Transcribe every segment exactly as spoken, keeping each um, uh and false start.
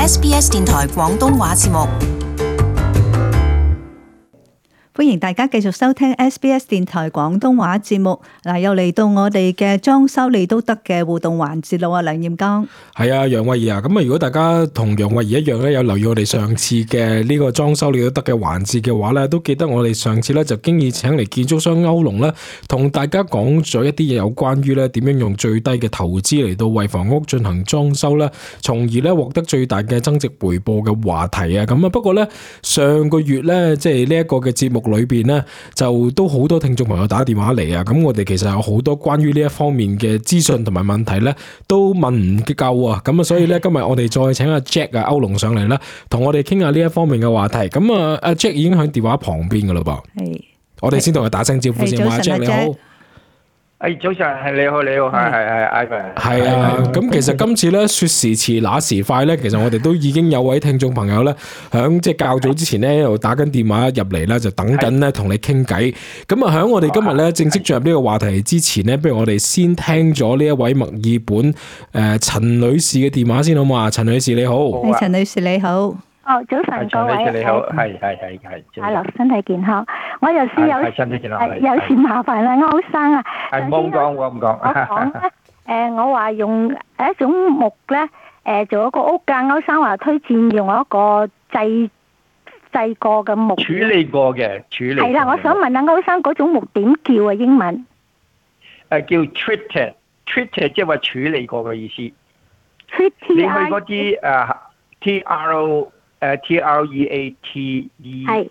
S B S 電台廣東話節目。 歡迎大家繼續收聽 S B S 電台廣東話節目。嗱，又嚟到我哋嘅裝修你都得嘅互動環節啦。梁艷剛， 係啊，楊慧儀啊，咁啊，如果大家同楊慧儀一樣咧，有留意我哋上次嘅呢個裝修你都得嘅環節嘅話咧，都記得我哋上次咧就經已請嚟建築商歐龍咧，同大家講咗一啲嘢有關於咧點樣用最低嘅投資嚟到為房屋進行裝修咧，從而咧獲得最大嘅增值回報嘅話題啊。咁啊，不過咧上個月咧，即係呢一個嘅節目裏邊咧，就都好多聽眾朋友打電話嚟啊！咁我哋其實有好多關於呢一方面嘅資訊同埋問題咧，都問唔夠啊！咁啊，所以咧今日我哋再請阿 Jack 啊歐龍上嚟啦，同我哋傾下呢一方面嘅話題。咁啊，阿 Jack 已經喺電話旁邊噶啦噃。係，我哋先同佢打聲招呼先。阿 Jack 你好。 誒，早晨，係你好，你好，係係係 Ivan。 係啊，咁其實今次咧說時遲那時快咧，其實我哋都已經有位聽眾朋友咧，響即係較早之前咧，又打緊電話入嚟啦，就等緊咧同你傾偈。咁啊，響我哋今日咧正式進入呢個話題之前咧，不如我哋先聽咗呢一位墨爾本誒陳女士嘅電話先好嘛？陳女士你好， 係陳女士你好。 哦，早晨各位， 你好，係係係係。 阿劉身體健康，我有時有身體健康， 有時麻煩啦，歐生啊。 係冇講，我唔講。 我講咧，誒，我話用一種木咧，誒，做一個屋架。歐生話推薦用一個製製過嘅木， 處理過嘅處理。係啦，我想問下歐生嗰種木點叫啊？英文？ 誒，叫 treated，treated 即係話處理過嘅意思。 treated。 你去嗰啲誒 T R O。誒 T R E A T E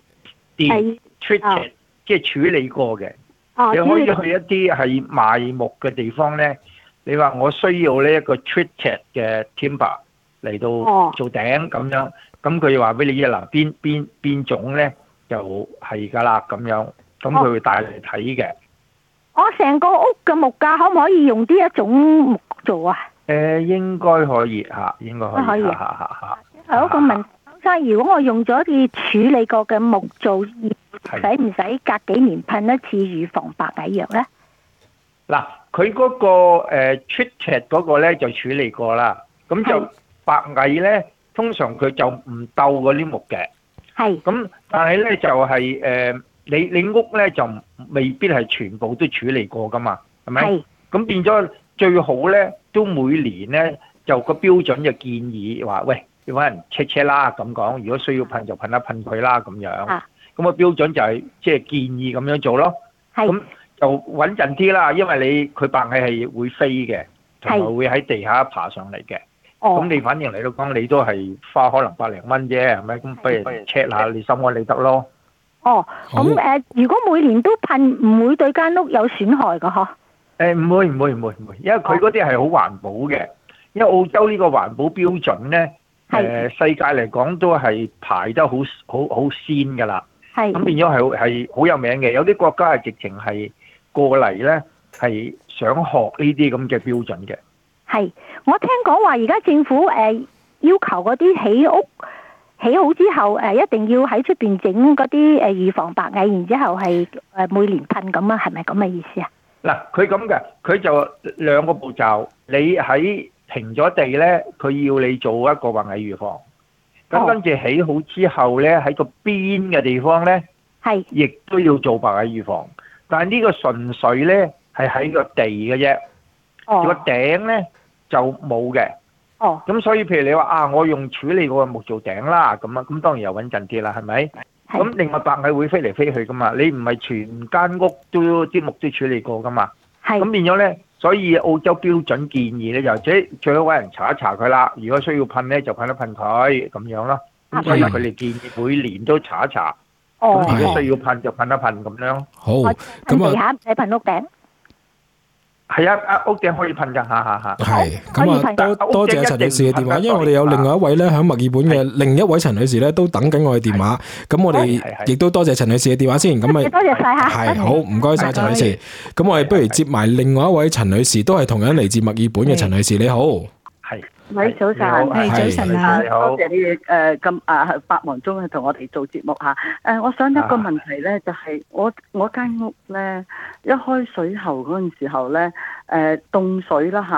D treated 即係處理過嘅。你可以去一啲係賣木嘅地方咧，你話我需要呢一個 treated 嘅 timber 嚟到做頂咁樣，咁佢話俾你知嗱，邊邊邊種咧就係㗎啦咁樣，咁佢會帶嚟睇嘅。 我成個屋嘅木架可唔可以用呢一種木做啊？ 誒應該可以嚇，應該可以嚇嚇嚇。 有一個問題。如果我用咗啲處理過嘅木做，使唔使隔幾年噴一次預防白蟻藥咧？ 嗱，佢嗰個誒 treated 嗰個咧就處理過啦，咁就白蟻咧通常佢就唔鬥嗰啲木嘅。係。咁但係咧就係誒你你屋咧就未必係全部都處理過噶嘛，係咪？係。咁變咗最好咧，都每年咧就個標準就建議話喂。要揾人 check check 啦咁講，如果需要噴就噴一噴佢啦咁樣。咁、啊、個標準就係即係建議咁樣做咯。咁就穩陣啲啦，因為你佢白蟻係會飛嘅，同埋會喺地下爬上嚟嘅。咁、哦、你反正嚟到講，你都係花可能百零蚊啫，係咪？咁不如 check 下你心安理得咯。哦， 咁誒、呃，如果每年都噴，唔會對間屋有損害㗎嗬？ 誒唔會唔會唔會唔會，因為佢嗰啲係好環保嘅，因為澳洲呢個環保標準咧。誒、呃、世界嚟講都係排得好好好先㗎啦，咁變咗係係好有名嘅。有啲國家係直情係過嚟咧，係想學呢啲咁嘅標準嘅。係，我聽講話而家政府誒、呃、要求嗰啲起屋起好之後誒、呃，一定要喺出邊整嗰啲誒預防白蟻，然之後係誒每年噴咁啊，係咪咁嘅意思啊？嗱，佢咁嘅，佢就兩個步驟，你喺平咗地咧，佢要你做一個白蟻預防。咁跟住起好之後咧，喺個邊嘅地方咧，係亦都要做白蟻預防。但係呢個純粹咧係喺個地嘅啫，個頂咧就冇嘅。哦。咁所以譬如你話啊，我用處理過嘅木做頂啦，咁啊，咁當然又穩陣啲啦，係咪？咁另外白蟻會飛嚟飛去噶嘛，你唔係全間屋都啲木都處理過噶嘛。係。咁變咗咧。所以澳洲標準建議咧，就即最好揾人查一查佢啦。如果需要噴咧，就噴一噴佢咁樣咯。咁所以佢哋建議每年都查一查。哦。咁如果需要噴就噴一噴咁樣。好。噴地下唔使噴屋頂。係啊，啊屋頂可以噴㗎，嚇嚇嚇。係。咁啊，多多謝陳女士嘅電話，因為我哋有另外一位咧喺墨爾本嘅另一位陳女士咧都等緊我嘅電話。咁我哋亦都多謝陳女士嘅電話先。咁咪多謝晒嚇。係好，唔該晒陳女士。咁我哋不如接埋另外一位陳女士，都係同樣嚟自墨爾本嘅陳女士，你好。係。喂，早晨，係早晨啊！多謝你誒咁啊百忙中去同我哋做節目嚇。誒，我想一個問題咧，就係我我間屋咧一開水喉嗰陣時候咧，誒凍水啦嚇，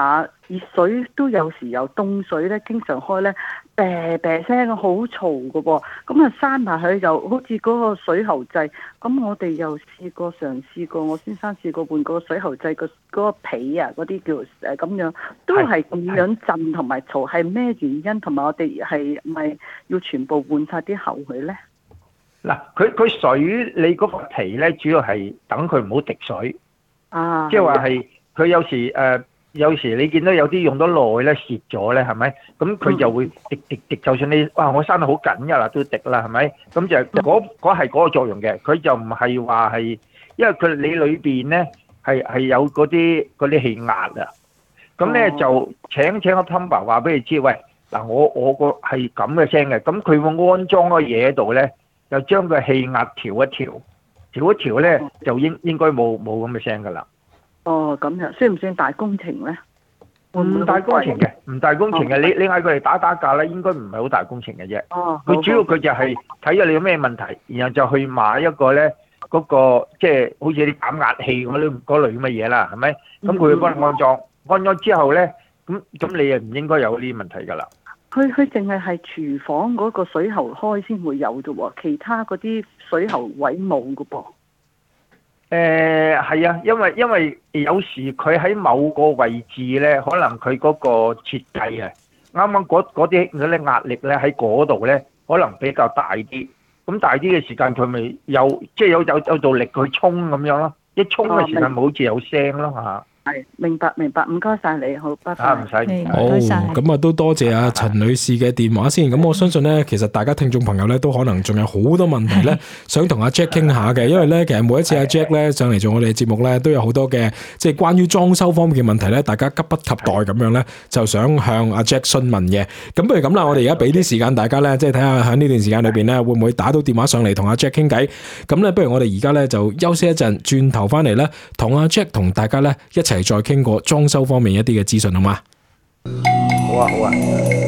熱水都有時有凍水咧，經常開咧，啤啤聲好嘈噶噃。咁啊閂埋佢就好似嗰個水喉掣。咁我哋又試過嘗試過，我先生試過換個水喉掣個嗰個皮啊，嗰啲叫誒咁樣，都係咁樣震同埋嘈，係咩原因？同埋我哋係咪要全部換晒啲喉佢咧？ 嗱，佢佢水你嗰個皮咧，主要係等佢唔好滴水。啊，即係話係佢有時誒。呃有時你見到有啲用得耐咧，蝕咗咧，係咪？咁佢就會滴滴滴，就算你哇，我閂得好緊㗎啦，都滴啦，係咪？咁就嗰嗰係嗰個作用嘅，佢就唔係話係，因為佢你裏邊咧係係有嗰啲嗰啲氣壓啊。咁咧就請請個 plumber 話俾你知，喂嗱，我我個係咁嘅聲嘅，咁佢會安裝個嘢喺度咧，就將個氣壓調一調，調一調咧就應應該冇冇咁嘅聲㗎啦。 哦，咁樣算唔算大工程咧？ 唔大工程嘅，唔大工程嘅。你你嗌佢哋打打價咧，應該唔係好大工程嘅啫。哦，佢主要佢就係睇下你有咩問題，然後就去買一個咧嗰個即係好似啲減壓器嗰啲嗰類咁嘅嘢啦，係咪？咁佢會幫你安裝，安裝之後咧，咁咁你又唔應該有呢啲問題㗎啦。 佢佢淨係係廚房嗰個水喉開先會有啫喎，其他嗰啲水喉位冇㗎噃。 誒係啊，因為因為有時佢喺某個位置咧，可能佢嗰個設計啊，啱啱嗰嗰啲嗰啲壓力咧喺嗰度咧，可能比較大啲。咁大啲嘅時間，佢咪有即係有有有道力去衝咁樣咯。一衝嘅時間，咪好似有聲咯嚇。 係，明白明白，唔該晒你，好，拜拜。 啊，唔使， 好，咁啊都多謝阿陳女士嘅電話先。咁我相信咧，其實大家聽眾朋友咧都可能仲有好多問題咧，想同阿 Jack 傾下嘅。因為咧，其實每一次阿 Jack 咧上嚟做我哋嘅節目咧，都有好多嘅即係關於裝修方面嘅問題咧，大家急不及待咁樣咧，就想向阿 Jack 詢問嘅。咁不如咁啦，我哋而家俾啲時間大家咧，即係睇下喺呢段時間裏邊咧，會唔會打到電話上嚟同阿 Jack 傾偈？咁咧，不如我哋而家咧就休息一陣，轉頭翻嚟咧，同阿 Jack 同大家咧一齊再傾過裝修方面一啲嘅資訊，好嗎？ 好啊，好啊。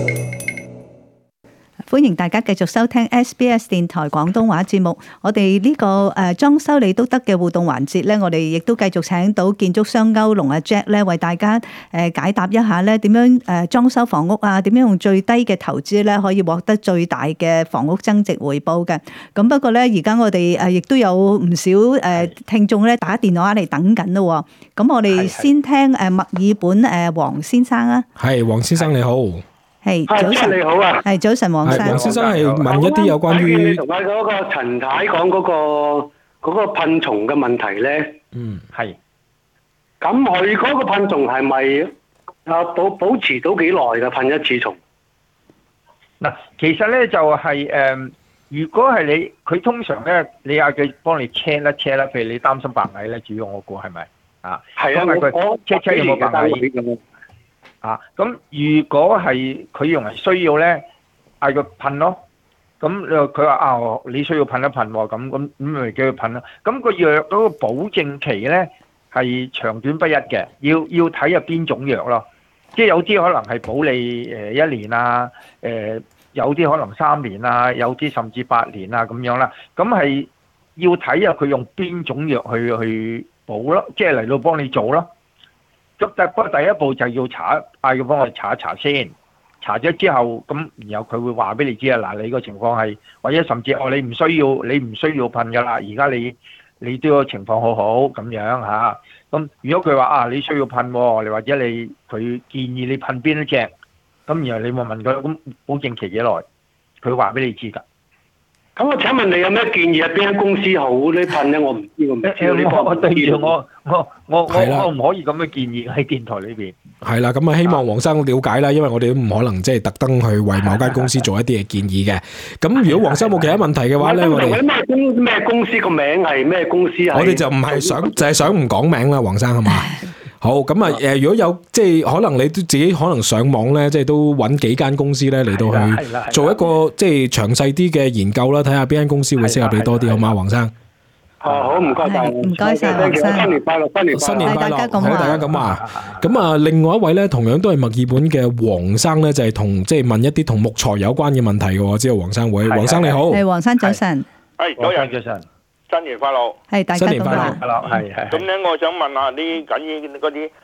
歡迎大家繼續收聽 S B S 電台廣東話節目。我哋呢個誒裝修你都得嘅互動環節咧，我哋亦都繼續請到建築商歐龍阿 Jack 咧，為大家誒解答一下咧點樣誒裝修房屋啊，點樣用最低嘅投資咧可以獲得最大嘅房屋增值回報嘅。咁不過咧，而家我哋誒亦都有唔少誒聽眾咧打電話嚟等緊咯。咁我哋先聽誒墨爾本誒黃先生啊。 係，黃先生你好。 係早晨， 你好啊！ 係早晨，黃生。 黃先生係問一啲有關於同埋嗰個陳太講嗰個嗰個噴蟲嘅問題咧。 嗯， 係。 咁佢嗰個噴蟲係咪啊保保持到幾耐嘅噴一次蟲？ 嗱，其實咧就係誒，如果係你佢通常咧，你嗌佢幫你 check 啦 check 啦，譬如你擔心白蟻咧，主要我估係咪啊？ 係啊，我 check check 有冇白蟻。啊，咁如果係佢用嚟需要咧，嗌佢噴咯。咁佢話啊，你需要噴一噴喎，咁咁咁咪叫佢噴咯。咁個藥嗰個保證期咧係長短不一嘅，要要睇下邊種藥咯。即係有啲可能係保你誒一年啊，誒有啲可能三年啊，有啲甚至八年啊咁樣啦。咁係要睇下佢用邊種藥去去保咯，即係嚟到幫你做咯。咁但不過第一步就要查，嗌佢幫我查一查先，查咗之後，咁然後佢會話俾你知啊，嗱你個情況係，或者甚至哦你唔需要，你唔需要噴噶啦，而家你你都個情況好好咁樣嚇。咁如果佢話啊你需要噴，你或者你佢建議你噴邊一隻，咁然後你咪問佢，咁保證期幾耐？佢話俾你知㗎。 咁我請問你有咩建議啊？邊間公司好呢噴咧？我唔知，我唔知。你我對住我我我我我唔可以咁嘅建議喺電台裏邊。係啦，咁啊希望黃生了解啦，因為我哋都唔可能即係特登去為某間公司做一啲嘅建議嘅。咁如果黃生冇其他問題嘅話咧，我哋咩公咩公司個名係咩公司啊？ 我哋就唔係想就係想唔講名啦，黃生係嘛？好，咁啊誒，如果有即係可能你都自己可能上網咧，即係都揾幾間公司咧嚟到去做一個即係詳細啲嘅研究啦，睇下邊間公司會適合你多啲，好嗎，黃生？ 哦，好，唔該晒， 唔該晒，黃生。 新年快樂，新年新年快樂， 好， 大家咁啊。咁啊，另外一位咧，同樣都係墨爾本嘅黃生咧，就係同即係問一啲同木材有關嘅問題嘅。我知道黃生會，黃生你好， 係黃生早晨， 係早晨早晨。新年快樂！ 係大家新年快樂， 係係。 咁咧，我想問下啲緊要嗰啲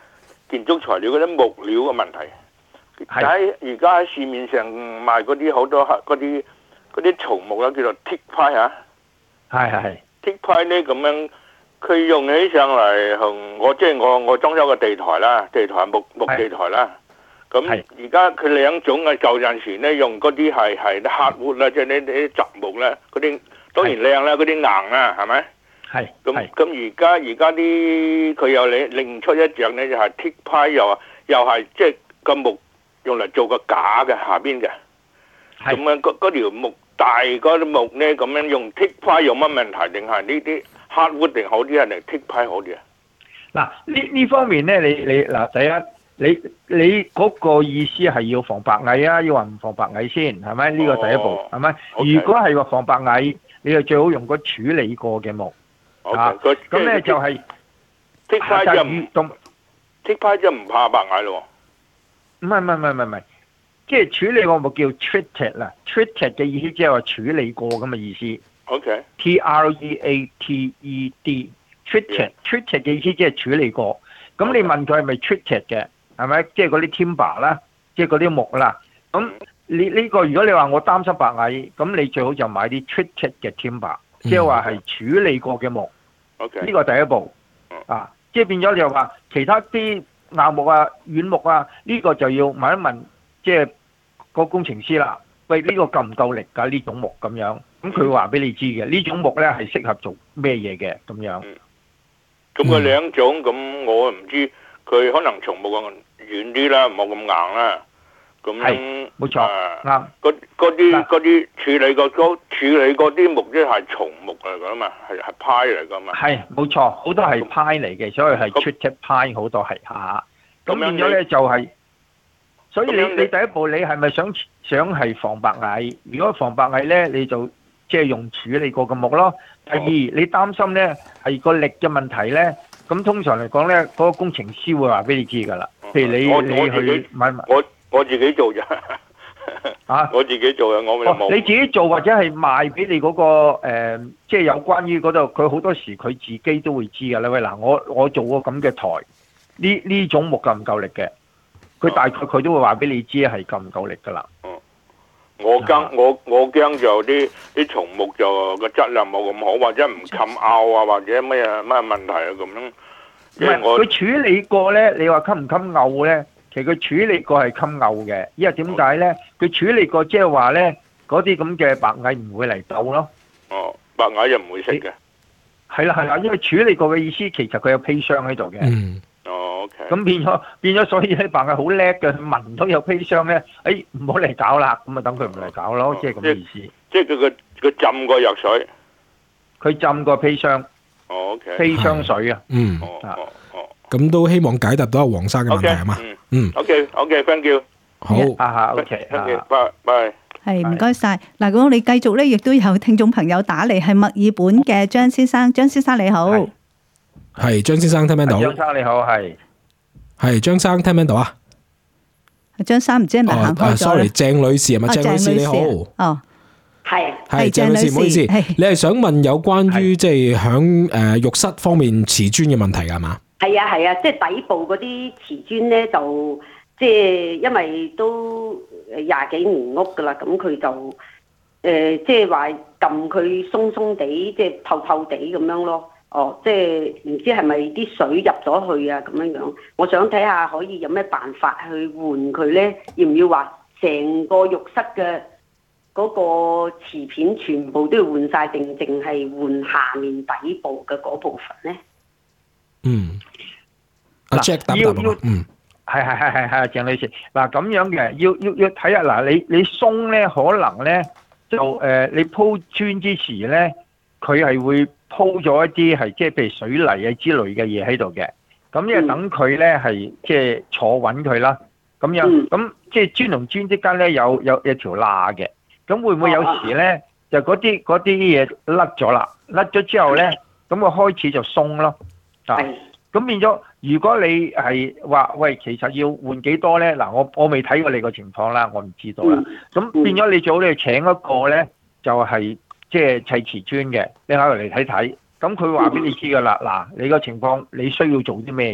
建築材料嗰啲木料嘅問題。喺而家喺市面上賣嗰啲好多嗰啲嗰啲松木啦，叫做 teak pine 嚇。 係係係。 teak pine 咧咁樣，佢用起上嚟同我即係我我裝修個地台啦，地台木木地台啦。咁而家佢兩種嘅舊陣時咧用嗰啲係係啲 hardwood 啦，即係呢啲雜木咧，嗰啲當然靚啦，嗰啲硬啦，係咪？係。咁咁而家而家啲佢又另另出一隻咧，就係 teak pine 又又係即係個木用嚟做個架嘅下邊嘅。咁樣嗰嗰條木大嗰啲木咧，咁樣用 teak pine 有乜問題？定係呢啲 hardwood 定好啲啊？定 teak pine 好啲啊？ 嗱呢呢方面咧，你你嗱第一。你你嗰個意思係要防白蟻啊？要話唔防白蟻先係咪？呢個第一步係咪？如果係話防白蟻，你就最好用個處理過嘅木啊。咁咧就係剔派就唔動，剔派就唔怕白蟻咯。 唔係唔係唔係唔係，即係處理過木叫 treated 啦。treated 嘅意思即係話處理過咁嘅意思。OK。T R E A T E D treated treated 嘅意思即係處理過。咁你問佢係咪 treated 嘅？係咪？即係嗰啲 timber 啦，即係嗰啲木啦。咁你呢個如果你話我擔心白蟻，咁你最好就買啲 treated 嘅 timber，即係話係處理過嘅木。OK。呢個第一步啊，即係變咗就話其他啲硬木啊、軟木啊，呢個就要問一問，即係個工程師啦。喂，呢個夠唔夠力㗎？呢種木咁樣，咁佢會話俾你知嘅。呢種木咧係適合做咩嘢嘅咁樣。 咁佢兩種，咁我唔知佢可能松木咁軟啲啦，冇咁硬啦。咁樣冇錯，啱。嗰嗰啲嗰啲處理過嗰處理嗰啲木即係松木嚟㗎嘛，係係 pine 嚟㗎嘛。係冇錯，好多係 pine 嚟嘅，所以係 treated pine 好多係嚇。咁變咗咧就係，所以你你第一步你係咪想想係防白蟻？如果防白蟻咧，你就即係用處理過嘅木咯。第二，你擔心咧係個力嘅問題咧，咁通常嚟講咧，嗰個工程師會話俾你知㗎啦。譬如你你去買我我自己做啫，啊，我自己做嘅，我咪冇。你自己做或者係賣俾你嗰個誒，即係有關於嗰度，佢好多時佢自己都會知㗎啦。喂，嗱，我我做個咁嘅台，呢呢種木夠唔夠力嘅？佢大概佢都會話俾你知係夠唔夠力㗎啦。我驚我我驚就啲啲松木就個質量冇咁好，或者唔襟拗啊，或者咩啊咩問題啊咁樣。唔係佢處理過咧，你話襟唔襟拗咧？其實佢處理過係襟拗嘅，因為點解咧？佢處理過即係話咧，嗰啲咁嘅白蟻唔會嚟鬥咯。哦，白蟻又唔會食嘅。係啦係啦，因為處理過嘅意思，其實佢有砒霜喺度嘅。嗯。咁變咗變咗，所以咧白蟻好叻嘅，聞到有砒霜咧，誒唔好嚟搞啦，咁啊等佢唔嚟搞咯，即係咁嘅意思。即係佢個佢浸過藥水，佢浸過砒霜。哦，OK。砒霜水啊。嗯。哦哦哦。咁都希望解答到阿黃生嘅問題係嘛？嗯。OK，OK，thank you。好。啊哈 ，OK，thank you，拜拜。 係唔該晒。嗱，咁我哋繼續咧，亦都有聽眾朋友打嚟，係墨爾本嘅張先生，張先生你好。 係張先生聽唔聽到？ 張生你好，係。 係張生聽唔聽到啊？ 張生唔知係咪行開咗 sorry， 鄭女士係咪？鄭女士你好。 哦， 係係鄭女士，唔好意思，你係想問有關於即係響誒浴室方面瓷磚嘅問題係嘛？ 係啊係啊，即係底部嗰啲瓷磚咧，就即係因為都廿幾年屋噶啦，咁佢就誒即係話撳佢鬆鬆地，即係透透地咁樣咯。哦，即係唔知係咪啲水入咗去啊咁樣樣，我想睇下可以有咩辦法去換佢咧？要唔要話成個浴室嘅嗰個瓷片全部都要換晒，定淨係換下面底部嘅嗰部分咧？ 嗯，阿 Jack 答答啊，嗯， 係係係係係鄭女士，嗱咁樣嘅，要要要睇下嗱，你你鬆咧，可能咧就誒、呃，你鋪磚之時咧，佢係會鋪咗一啲係即係譬如水泥啊之類嘅嘢喺度嘅，咁因為等佢咧係即係坐穩佢啦，咁樣咁即係磚同磚之間咧有有有條罅嘅，咁會唔會有時咧就嗰啲嗰啲嘢甩咗啦？甩咗之後咧，咁我開始就鬆咯，啊，咁變咗如果你係話喂，其實要換幾多咧？嗱，我我未睇過你個情況啦，我唔知道啦。咁變咗你最好你請一個咧，就係。即係砌瓷磚嘅，你攞嚟睇睇，咁佢話俾你知噶啦。嗱，你個情況你需要做啲咩嘢？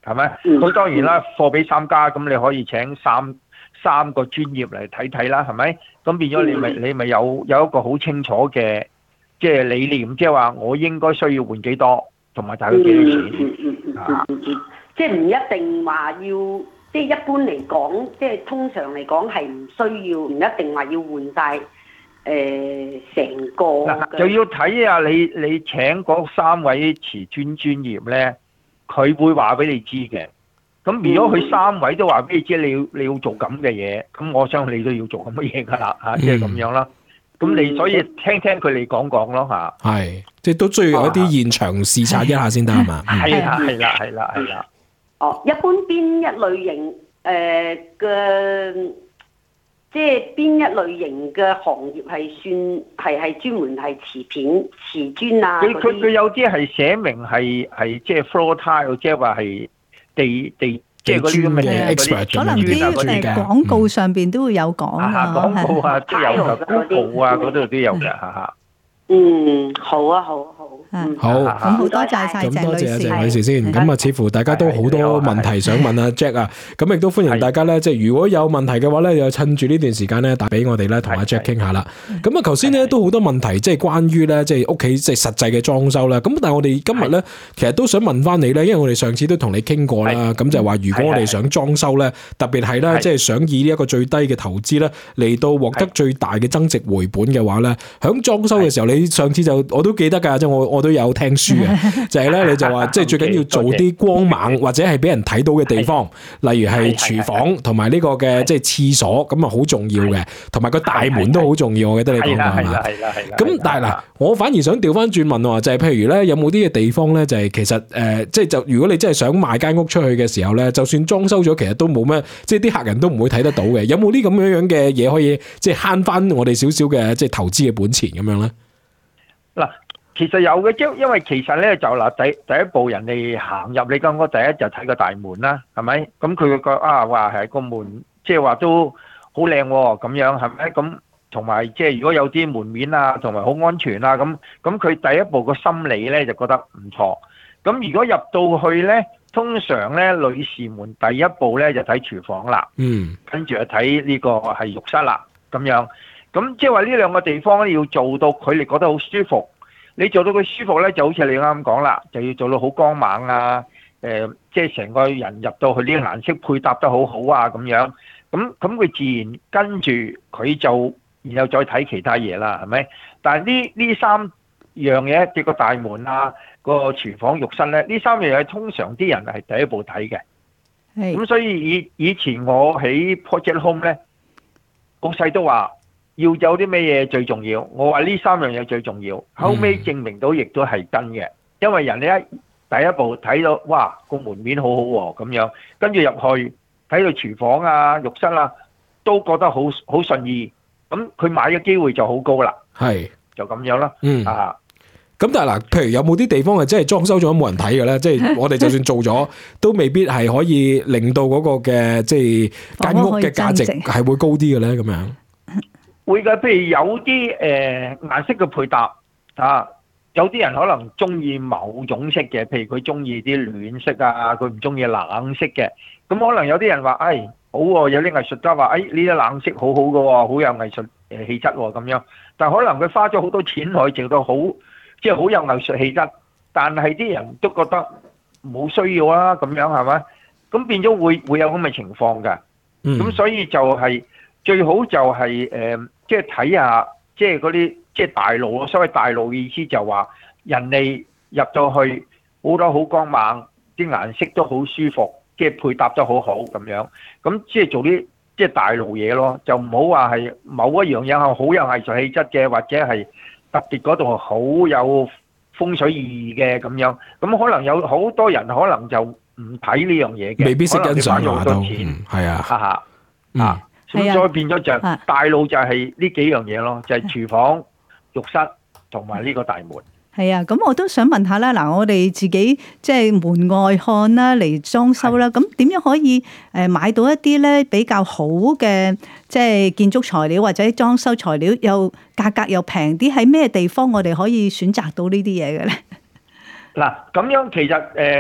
係咪？咁當然啦，貨比三家，咁你可以請三三個專業嚟睇睇啦，係咪？咁變咗你咪你咪有有一個好清楚嘅即係理念，即係話我應該需要換幾多，同埋大概幾多錢。 嗯嗯嗯嗯嗯嗯，即係唔一定話要，即係一般嚟講，即係通常嚟講係唔需要，唔一定話要換晒誒成個。嗱， 就要睇下你你請嗰三位瓷磚專業咧，佢會話俾你知嘅。咁如果佢三位都話俾你知，你要你要做咁嘅嘢，咁我相信你都要做咁嘅嘢㗎啦，嚇，即係咁樣啦。咁你所以聽聽佢哋講講咯，嚇。 係，即係都需要有一啲現場視察一下先得係嘛？ 係啦，係啦，係啦，係啦。 哦，一般邊一類型誒嘅，即係邊一類型嘅行業係算係係專門係瓷片、瓷磚啊？ 佢佢佢有啲係寫明係係即係 floor tile，即係話係。地地即係嗰啲咁嘅 expert， 可能啲誒廣告上邊都會有講啊， 廣告啊都有噶 ，Google 啊嗰度都有嘅，嚇嚇。 嗯，好啊，好好，嗯， 好， 咁好多謝晒鄭女士， 咁多謝鄭女士先。咁啊，似乎大家都好多問題想問阿 Jack 啊，咁亦都歡迎大家咧，即係如果有問題嘅話咧，就趁住呢段時間咧，打俾我哋咧，同阿 Jack 傾下啦。咁啊，頭先咧都好多問題，即係關於咧，即係屋企即係實際嘅裝修啦。咁但係我哋今日咧，其實都想問翻你咧，因為我哋上次都同你傾過啦，咁就係話如果我哋想裝修咧，特別係咧，即係想以呢一個最低嘅投資咧，嚟到獲得最大嘅增值回本嘅話咧，響裝修嘅時候，你上次就我都記得㗎，即係我我都有聽書嘅，就係咧你就話即係最緊要做啲光猛或者係俾人睇到嘅地方，例如係廚房同埋呢個嘅即係廁所，咁啊好重要嘅，同埋個大門都好重要。我記得你講過係嘛？ 係啦係啦。 咁但係嗱，我反而想調翻轉問喎，就係譬如咧，有冇啲嘅地方咧，就係其實誒，即係就如果你真係想賣間屋出去嘅時候咧，就算裝修咗，其實都冇咩，即係啲客人都唔會睇得到嘅。有冇啲咁樣樣嘅嘢可以即係慳翻我哋少少嘅即係投資嘅本錢咁樣咧？ 嗱，其實有嘅，即因為其實咧就嗱，第第一步人哋行入你間屋，第一就睇個大門啦，係咪？咁佢個啊話係個門，即係話都好靚喎，咁樣係咪？咁同埋即係如果有啲門面啊，同埋好安全啊，咁咁佢第一步個心理咧就覺得唔錯。咁如果入到去咧，通常咧女士們第一步咧就睇廚房啦，嗯，跟住就睇呢個係浴室啦，咁樣。咁即係話呢兩個地方咧要做到佢哋覺得好舒服，你做到佢舒服咧，就好似你啱啱講啦，就要做到好光猛啊！誒、呃，即係成個人入到去呢個顏色配搭得好好啊，咁樣，咁咁佢自然跟住佢就，然後再睇其他嘢啦，係咪？但係呢呢三樣嘢，即個大門啊，個廚房、浴室咧，呢三樣嘢通常啲人係第一步睇嘅。係。咁所以以以前我喺 Project Home 咧，老細都話，要有啲咩嘢最重要？我話呢三樣嘢最重要，後尾證明到亦都係真嘅，因為人哋一第一步睇到，哇個門面好好喎咁樣，跟住入去睇到廚房啊、浴室啊，都覺得好好順意，咁佢買嘅機會就好高啦。係，就咁樣啦。嗯啊， 咁但係嗱，譬如有冇啲地方係真係裝修咗冇人睇嘅咧？即係我哋就算做咗，都未必係可以令到嗰個嘅即係間屋嘅價值係會高啲嘅咧？咁樣。 會嘅，譬如有啲誒顏色嘅配搭啊，有啲人可能中意某種色嘅，譬如佢中意啲暖色啊，佢唔中意冷色嘅。咁可能有啲人話，誒好喎，有啲藝術家話，誒呢啲冷色好好嘅喎，好有藝術誒氣質喎咁樣。但可能佢花咗好多錢去做到好，即係好有藝術氣質，但係啲人都覺得冇需要啊，咁樣係咪？咁變咗會會有咁嘅情況㗎。咁所以就係最好就係誒。即係睇下，即係嗰啲即係大路咯。所謂大路嘅意思就話，人哋入到去好多好光猛，啲顏色都好舒服，即係配搭得好好咁樣。咁即係做啲即係大路嘢咯，就唔好話係某一樣嘢係好有藝術氣質嘅，或者係特別嗰度好有風水意義嘅咁樣。咁可能有好多人可能就唔睇呢樣嘢嘅， 未必識欣賞咗好多錢， 係啊， 哈哈啊。咁所以變咗就大路就係呢幾樣嘢咯，就係廚房、浴室同埋呢個大門。 係啊，咁我都想問下啦，嗱，我哋自己即係門外漢啦，嚟裝修啦，咁點樣可以誒買到一啲咧比較好嘅即係建築材料或者裝修材料，又價格又平啲？喺咩地方我哋可以選擇到呢啲嘢嘅咧？ 嗱，咁樣其實誒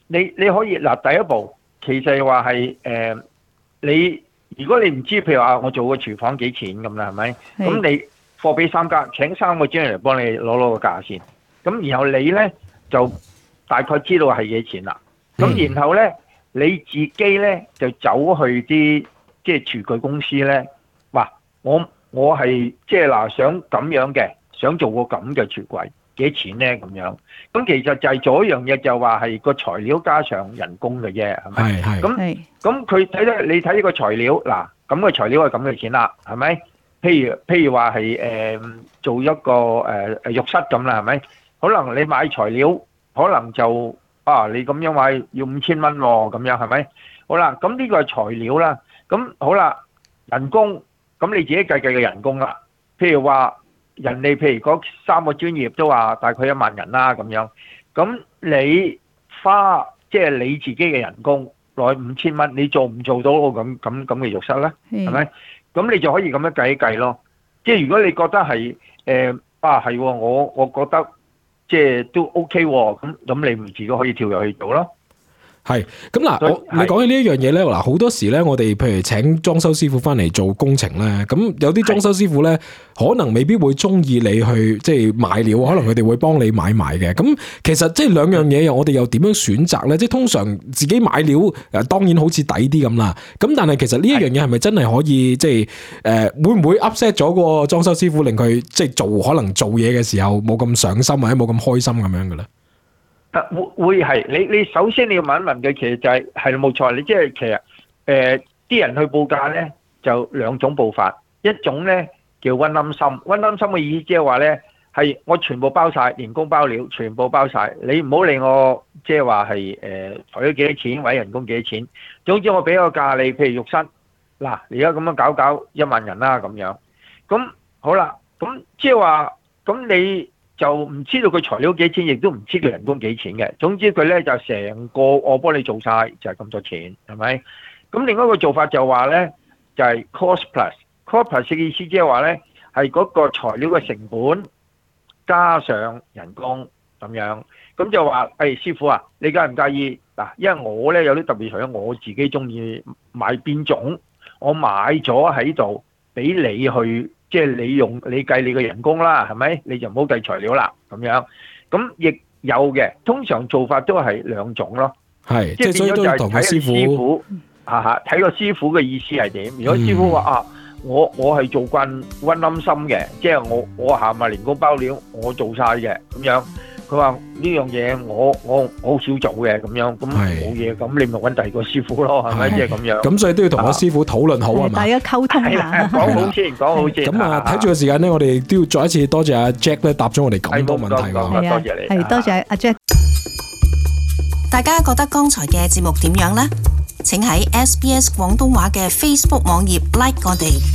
你你可以嗱，第一步其實話係誒，你如果你唔知，譬如話我做個廚房幾錢咁啦，係咪？咁你貨比三家，請三個專人嚟幫你攞攞個價先。咁然後你咧就大概知道係幾錢啦。咁、嗯、然後咧你自己咧就走去啲即係廚具公司咧，話我我係即係嗱想咁樣嘅，想做個咁嘅廚櫃。幾錢咧咁樣？咁其實就係做一樣嘢，就話係個材料加上人工嘅啫，係咪？係係。咁咁佢睇咧，你睇呢個材料嗱，咁個材料係咁嘅錢啦，係咪？譬如譬如話係誒做一個誒誒浴室咁啦，係咪？可能你買材料，可能就啊你咁樣買要五千蚊喎，咁樣係咪？好啦，咁呢個係材料啦。咁好啦，人工咁你自己計計嘅人工啦。譬如話。人哋譬如嗰三個專業都話大概一萬人啦咁樣，咁你花即係、就是、你自己嘅人工攞五千蚊，你做唔做到個咁咁咁嘅浴室咧？係咪？咁你就可以咁樣計一計咯。即係如果你覺得係誒、呃、啊係，我我覺得即係都 OK 喎，咁咁你唔自己可以跳入去做咯。 係咁嗱，我你講起呢一樣嘢咧，嗱好多時咧，我哋譬如請裝修師傅翻嚟做工程咧，咁有啲裝修師傅咧，可能未必會中意你去即係買料，可能佢哋會幫你買埋嘅。咁其實即係兩樣嘢，我哋又點樣選擇咧？即係通常自己買料，誒當然好似抵啲咁啦。咁但係其實呢一樣嘢係咪真係可以即係誒、呃、會唔會 upset 咗個裝修師傅，令佢即係做可能做嘢嘅時候冇咁上心或者冇咁開心咁樣嘅咧？ 會會係你你首先你要問一問嘅，其實就係係冇錯，你即係其實誒啲、呃、人去報價咧就兩種報法，一種咧叫 one lump sum，one lump sum嘅意思即係話咧係我全部包晒，人工包料全部包晒，你唔好理我即係話係誒材料幾多錢或者人工幾多錢，總之我俾個價你，譬如浴室嗱，而家咁樣搞搞一萬人啦咁樣，咁好啦，咁即係話咁你。就唔知道佢材料幾錢，亦都唔知佢人工幾錢嘅。總之佢咧就成個我幫你做晒，就係咁多錢，係咪？咁另外一個做法就話咧，就係 cost plus，cost plus 嘅意思即係話咧，係嗰個材料嘅成本加上人工咁樣。咁就話，誒師傅啊，你介唔介意嗱？因為我咧有啲特別材料，我自己中意買邊種，我買咗喺度俾你去。即係你用你計你嘅人工啦，係咪？你就唔好計材料啦，咁樣。咁亦有嘅，通常做法都係兩種咯。係，即係變咗就係睇個師傅，嚇嚇睇個師傅嘅意思係點。如果師傅話啊，我我係做慣溫冧心嘅，即係我我下埋年工包料，我做晒嘅咁樣。佢話呢樣嘢我我我好少做嘅咁樣，咁冇嘢，咁你咪揾第二個師傅咯，係咪？即係咁樣。咁所以都要同個師傅討論好係嘛？大家溝通下，講好先，講好先。咁啊，睇住個時間咧，我哋都要再一次多謝阿 Jack 咧答咗我哋咁多問題㗎。多謝你，係多謝阿 Jack。 大家覺得剛才嘅節目點樣咧？請喺 S B S 廣東話嘅 Facebook 網頁 like 我哋。